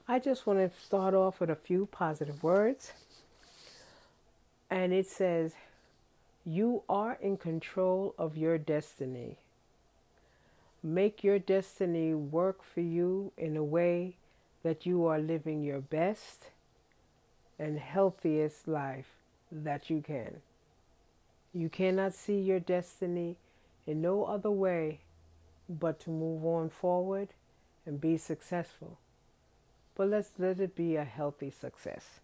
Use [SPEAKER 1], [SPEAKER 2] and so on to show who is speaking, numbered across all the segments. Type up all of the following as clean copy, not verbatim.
[SPEAKER 1] I just want to start off with a few positive words. And it says, you are in control of your destiny. Make your destiny work for you in a way that you are living your best and healthiest life that you can. You cannot see your destiny in no other way but to move on forward and be successful. But let's let it be a healthy success.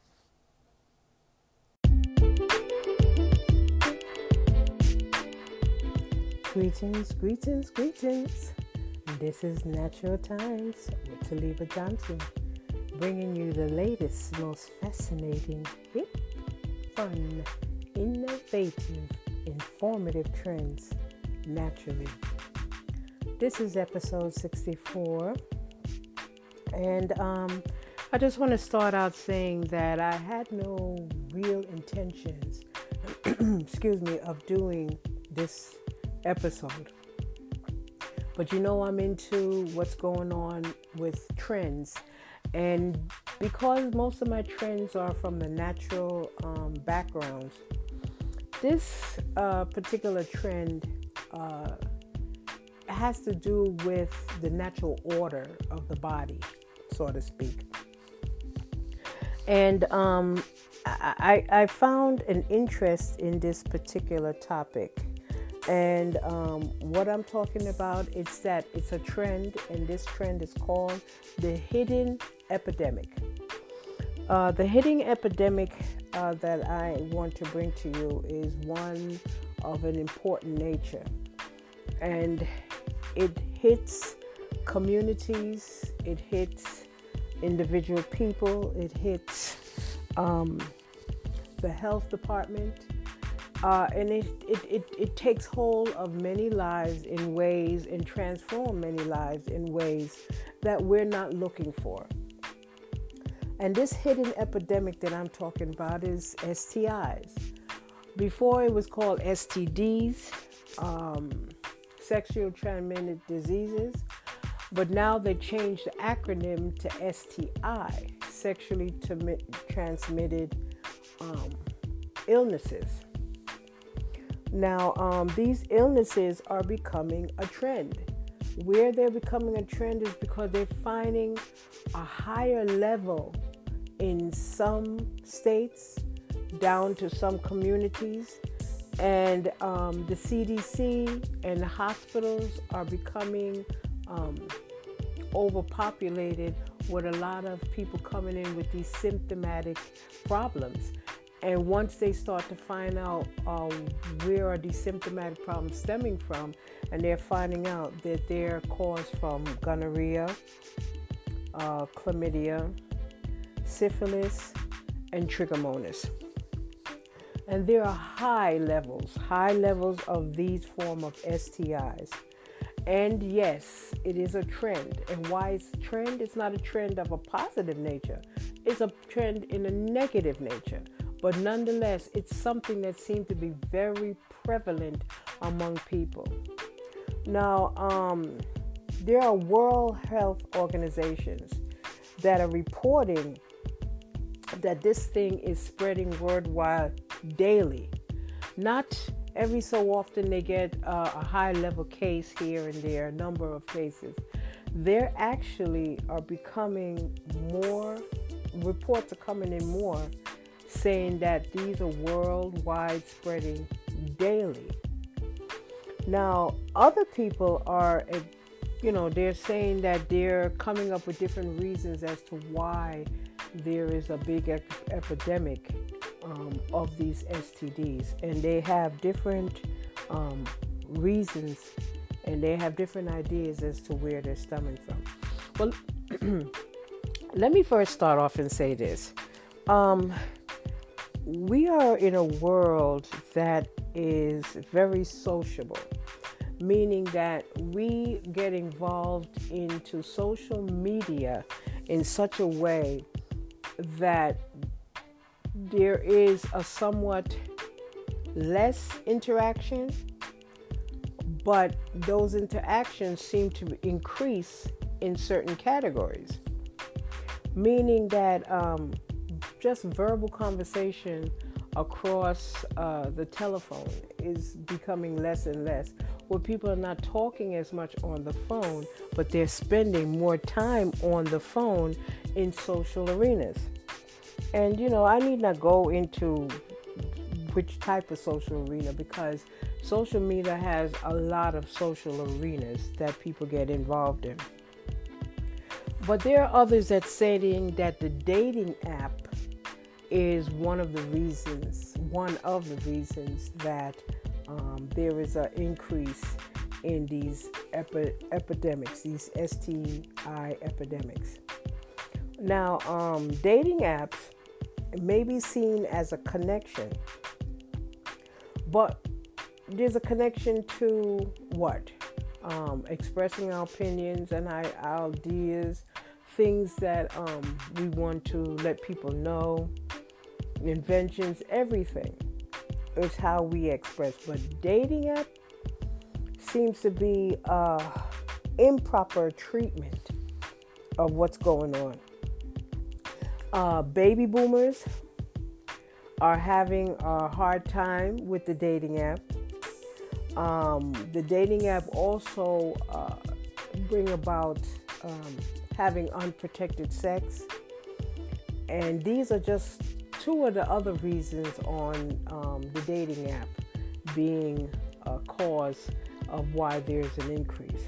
[SPEAKER 1] Greetings, greetings, greetings. This is Natural Times with Taliba Johnson, bringing you the latest, most fascinating, hip, fun, innovative, informative trends naturally. This is episode 64, and I just want to start out saying that I had no real intentions, of doing this episode. But I'm into what's going on with trends. And because most of my trends are from the natural backgrounds, this particular trend has to do with the natural order of the body, so to speak. And I found an interest in this particular topic. And what I'm talking about is that it's a trend, and this trend is called the hidden epidemic. The hidden epidemic that I want to bring to you is one of an important nature. And it hits communities, it hits individual people, it hits the health department. And it takes hold of many lives in ways and transform many lives in ways that we're not looking for. And this hidden epidemic that I'm talking about is STIs. Before it was called STDs, sexual transmitted diseases, but now they changed the acronym to STI, sexually transmitted illnesses. Now, these illnesses are becoming a trend. Where they're becoming a trend is because they're finding a higher level in some states, down to some communities. And the CDC and the hospitals are becoming overpopulated with a lot of people coming in with these symptomatic problems. And once they start to find out where are these symptomatic problems stemming from, and they're finding out that they're caused from gonorrhea, chlamydia, syphilis, and trichomonas. And there are high levels of these form of STIs. And yes, it is a trend. And why it's a trend? It's not a trend of a positive nature. It's a trend in a negative nature. But nonetheless, it's something that seems to be very prevalent among people. Now, there are World Health Organizations that are reporting that this thing is spreading worldwide daily. Not every so often they get a high-level case here and there, a number of cases. There actually are becoming more, reports are coming in more, saying that these are worldwide spreading daily. Now, other people are, they're saying that they're coming up with different reasons as to why there is a big epidemic of these STDs. And they have different reasons, and they have different ideas as to where they're stemming from. Well, let me first start off and say this. We are in a world that is very sociable, meaning that we get involved into social media in such a way that there is a somewhat less interaction, but those interactions seem to increase in certain categories. meaning that just verbal conversation across the telephone is becoming less and less, where people are not talking as much on the phone, but they're spending more time on the phone in social arenas. And, I need not go into which type of social arena, because social media has a lot of social arenas that people get involved in. But there are others that saying that the dating app is one of the reasons that there is an increase in these epidemics, these STI epidemics. Now, dating apps may be seen as a connection, but there's a connection to what? Expressing our opinions and our ideas, things that we want to let people know, inventions, everything. It's how we express. But dating app seems to be improper treatment of what's going on. Baby boomers are having a hard time with the dating app. The dating app also bring about having unprotected sex. And these are just two of the other reasons on the dating app being a cause of why there's an increase.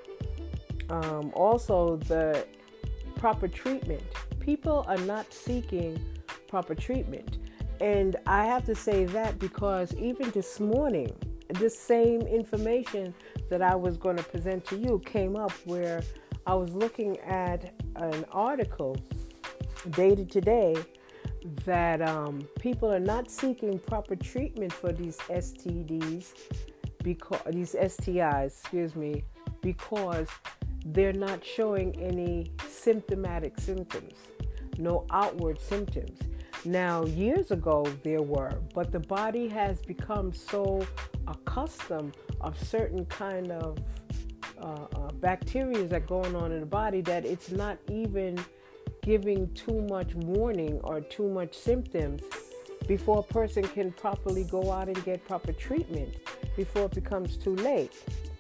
[SPEAKER 1] Also, the proper treatment. People are not seeking proper treatment. And I have to say that because even this morning, this same information that I was going to present to you came up, where I was looking at an article dated today that people are not seeking proper treatment for these STIs, because they're not showing any symptomatic symptoms, no outward symptoms. Now, years ago there were, but the body has become so accustomed of certain kind of bacteria that are going on in the body that it's not even giving too much warning or too much symptoms before a person can properly go out and get proper treatment before it becomes too late.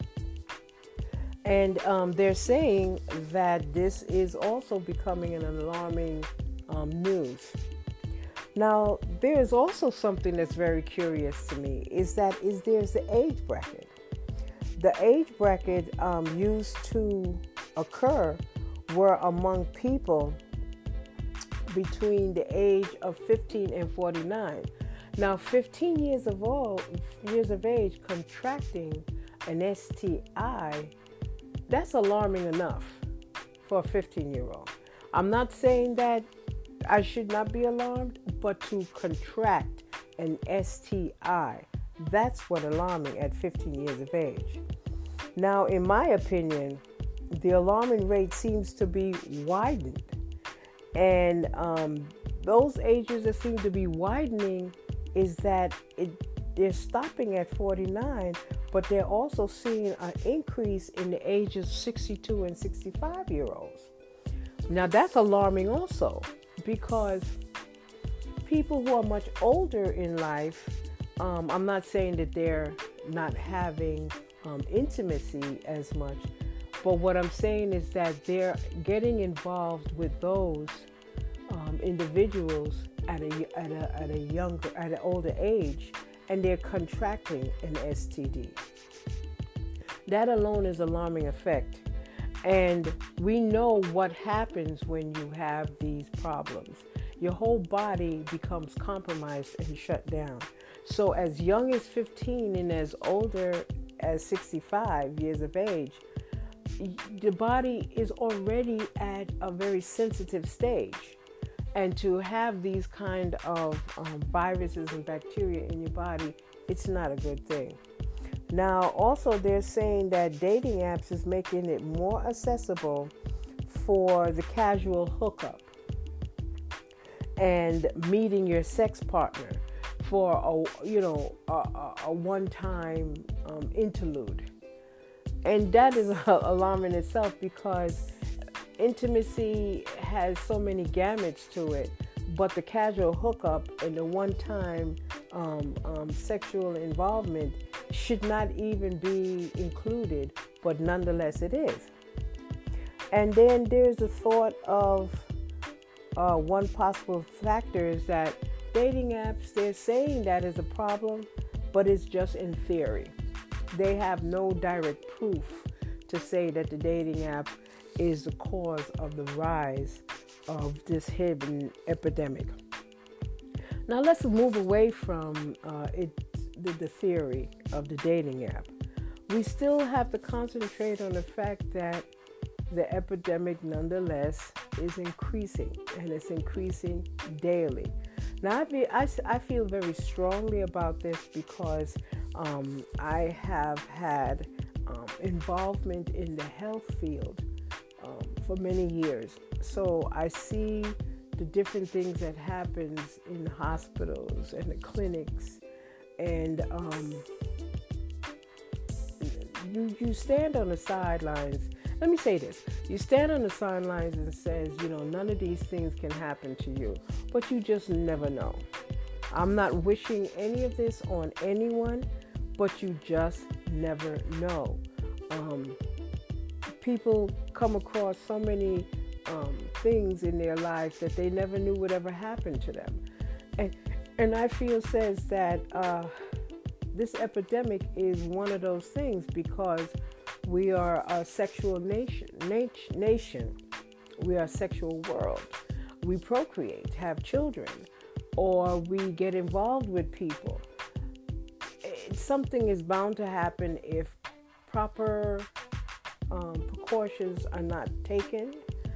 [SPEAKER 1] And they're saying that this is also becoming an alarming news. Now, there's also something that's very curious to me, there's the age bracket. The age bracket used to occur were among people between the age of 15 and 49. Now, 15 years of age contracting an STI, that's alarming enough for a 15-year-old. I'm not saying that I should not be alarmed, but to contract an STI, that's what alarming at 15 years of age. Now, in my opinion, the alarming rate seems to be widened. And those ages that seem to be widening is that they're stopping at 49, but they're also seeing an increase in the ages 62 and 65-year-olds. Now, that's alarming also, because people who are much older in life, I'm not saying that they're not having intimacy as much, but what I'm saying is that they're getting involved with those individuals at an older age, and they're contracting an STD. That alone is alarming effect. And we know what happens when you have these problems. Your whole body becomes compromised and shut down. So as young as 15 and as older as 65 years of age, the body is already at a very sensitive stage. And to have these kind of viruses and bacteria in your body, it's not a good thing. Now, also, they're saying that dating apps is making it more accessible for the casual hookup and meeting your sex partner for a one-time interlude. And that is alarming in itself, because intimacy has so many gamuts to it, but the casual hookup and the one-time sexual involvement should not even be included, but nonetheless it is. And then there's the thought of one possible factor is that dating apps, they're saying that is a problem, but it's just in theory. They have no direct proof to say that the dating app is the cause of the rise of this hidden epidemic. Now let's move away from the theory of the dating app. We still have to concentrate on the fact that the epidemic nonetheless is increasing, and it's increasing daily. Now I feel very strongly about this because I have had involvement in the health field for many years. So I see the different things that happens in hospitals and the clinics, and you stand on the sidelines. Let me say this. You stand on the sidelines and says, none of these things can happen to you, but you just never know. I'm not wishing any of this on anyone, but you just never know. People come across so many things in their life that they never knew would ever happen to them. And I feel says that this epidemic is one of those things because we are a sexual nation. We are a sexual world. We procreate, have children, or we get involved with people. Something is bound to happen if proper precautions are not taken,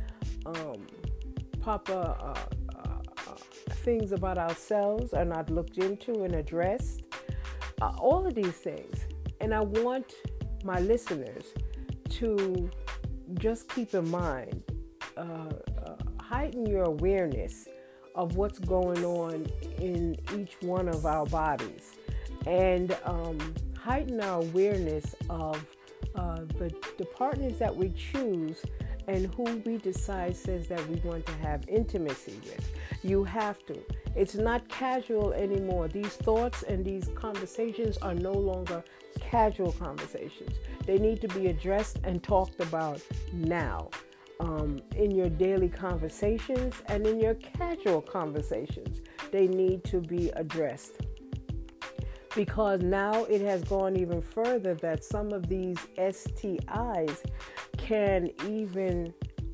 [SPEAKER 1] proper things about ourselves are not looked into and addressed, all of these things. And I want my listeners to just keep in mind, heighten your awareness of what's going on in each one of our bodies, and heighten our awareness of the partners that we choose and who we decide says that we want to have intimacy with. You have to. It's not casual anymore. These thoughts and these conversations are no longer casual conversations. They need to be addressed and talked about now, in your daily conversations and in your casual conversations. They need to be addressed. Because now it has gone even further that some of these STIs can even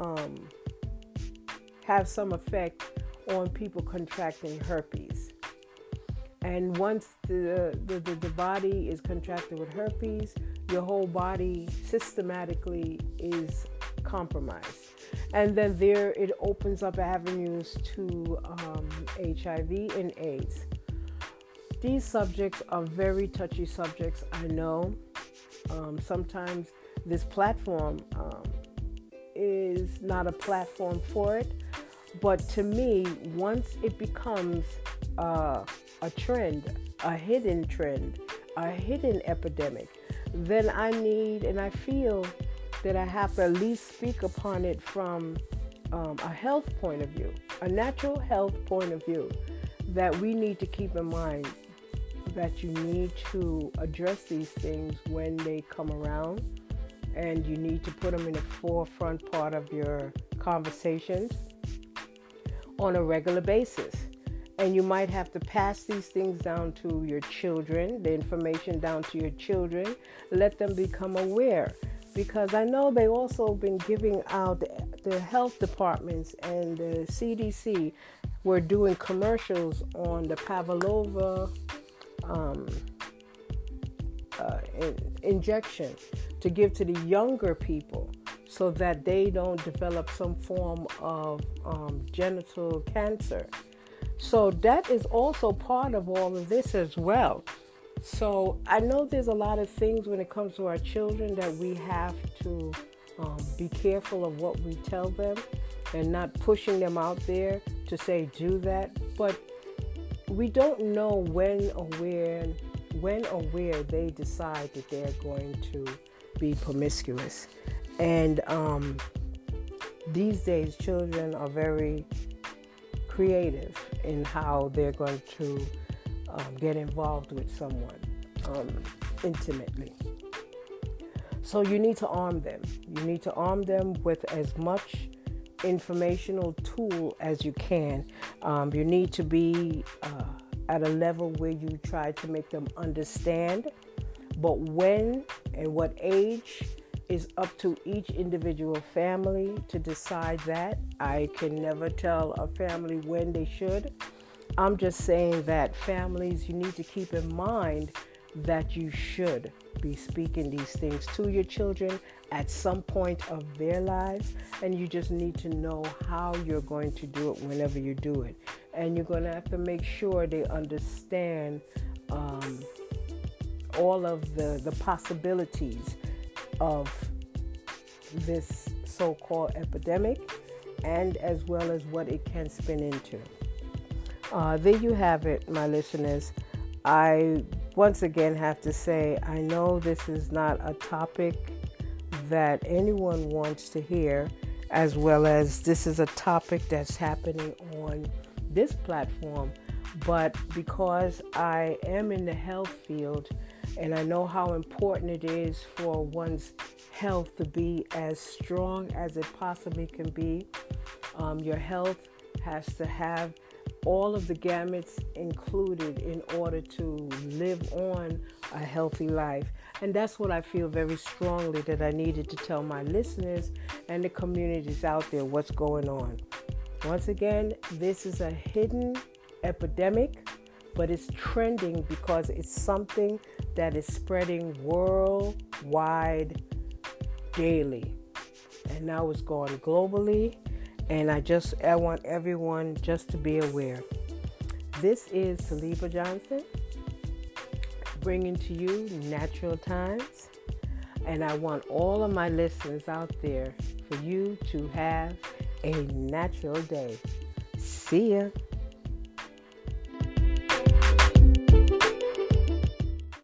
[SPEAKER 1] have some effect on people contracting herpes. And once the body is contracted with herpes, your whole body systematically is compromised. And then there it opens up avenues to HIV and AIDS. These subjects are very touchy subjects, I know. Sometimes this platform is not a platform for it. But to me, once it becomes a trend, a hidden epidemic, then I need and I feel that I have to at least speak upon it from a health point of view, a natural health point of view, that we need to keep in mind that you need to address these things when they come around, and you need to put them in the forefront part of your conversations on a regular basis. And you might have to pass these things down to your children, the information down to your children, let them become aware. Because I know they also been giving out, the health departments and the CDC were doing commercials on the Pavlova injection to give to the younger people so that they don't develop some form of genital cancer. So that is also part of all of this as well. So I know there's a lot of things when it comes to our children that we have to be careful of what we tell them and not pushing them out there to say do that. But we don't know when or where they decide that they're going to be promiscuous. And These days, children are very creative in how they're going to get involved with someone intimately. So you need to arm them. You need to arm them with as much informational tool as you can. You need to be at a level where you try to make them understand. But when and what age is up to each individual family to decide that. I can never tell a family when they should. I'm just saying that families, you need to keep in mind that you should be speaking these things to your children at some point of their lives, and you just need to know how you're going to do it whenever you do it. And you're going to have to make sure they understand all of the possibilities of this so-called epidemic, and as well as what it can spin into. There you have it, my listeners. I once again have to say, I know this is not a topic that anyone wants to hear, as well as this is a topic that's happening on this platform, but because I am in the health field and I know how important it is for one's health to be as strong as it possibly can be. Your health has to have all of the gamuts included in order to live on a healthy life. And that's what I feel very strongly that I needed to tell my listeners and the communities out there what's going on. Once again, this is a hidden epidemic, but it's trending because it's something that is spreading worldwide daily. And now it's going globally. And I want everyone just to be aware. This is Saliba Johnson bringing to you Natural Times. And I want all of my listeners out there for you to have a natural day. See ya.